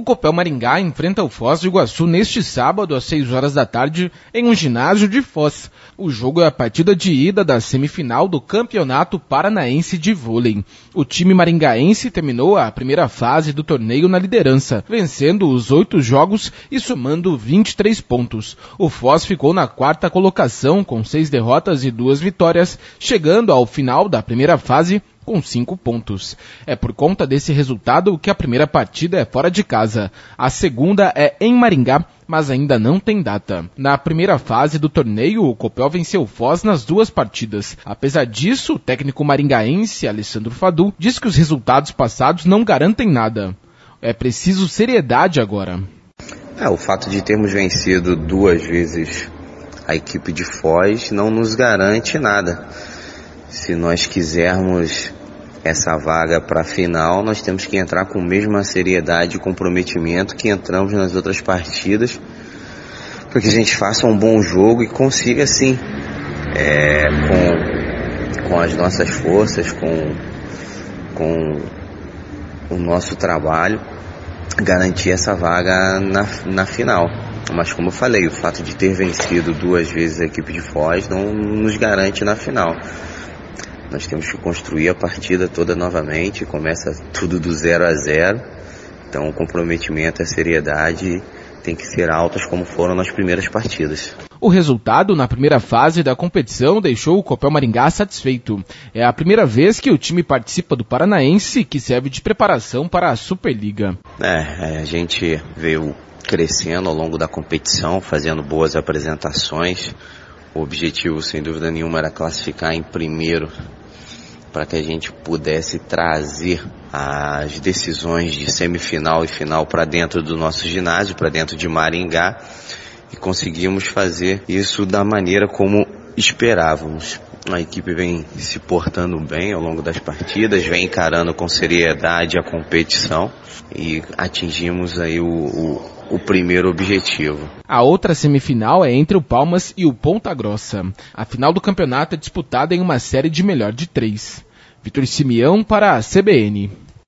O Copel Maringá enfrenta o Foz do Iguaçu neste sábado às 6 horas da tarde em um ginásio de Foz. O jogo é a partida de ida da semifinal do Campeonato Paranaense de Vôlei. O time maringaense terminou a primeira fase do torneio na liderança, vencendo os 8 jogos e somando 23 pontos. O Foz ficou na quarta colocação com 6 derrotas e 2 vitórias, chegando ao final da primeira fase com 5 pontos. É por conta desse resultado que a primeira partida é fora de casa. A segunda é em Maringá, mas ainda não tem data. Na primeira fase do torneio, o Copel venceu o Foz nas 2 partidas. Apesar disso, o técnico maringaense, Alessandro Fadu, diz que os resultados passados não garantem nada. É preciso seriedade agora. O fato de termos vencido 2 vezes a equipe de Foz não nos garante nada. Se nós quisermos essa vaga para a final, nós temos que entrar com a mesma seriedade e comprometimento que entramos nas outras partidas, para que a gente faça um bom jogo e consiga, sim, com as nossas forças, com o nosso trabalho, garantir essa vaga na final. Mas, como eu falei, o fato de ter vencido 2 vezes a equipe de Foz não nos garante na final. Nós temos que construir a partida toda novamente, começa tudo do 0 a 0. Então o comprometimento e a seriedade tem que ser altas como foram nas primeiras partidas. O resultado na primeira fase da competição deixou o Copel Maringá satisfeito. É a primeira vez que o time participa do Paranaense, que serve de preparação para a Superliga. A gente veio crescendo ao longo da competição, fazendo boas apresentações. O objetivo, sem dúvida nenhuma, era classificar em primeiro, para que a gente pudesse trazer as decisões de semifinal e final para dentro do nosso ginásio, para dentro de Maringá, e conseguimos fazer isso da maneira como esperávamos. A equipe vem se portando bem ao longo das partidas, vem encarando com seriedade a competição e atingimos aí o primeiro objetivo. A outra semifinal é entre o Palmas e o Ponta Grossa. A final do campeonato é disputada em uma série de melhor de 3. Vitor Simeão para a CBN.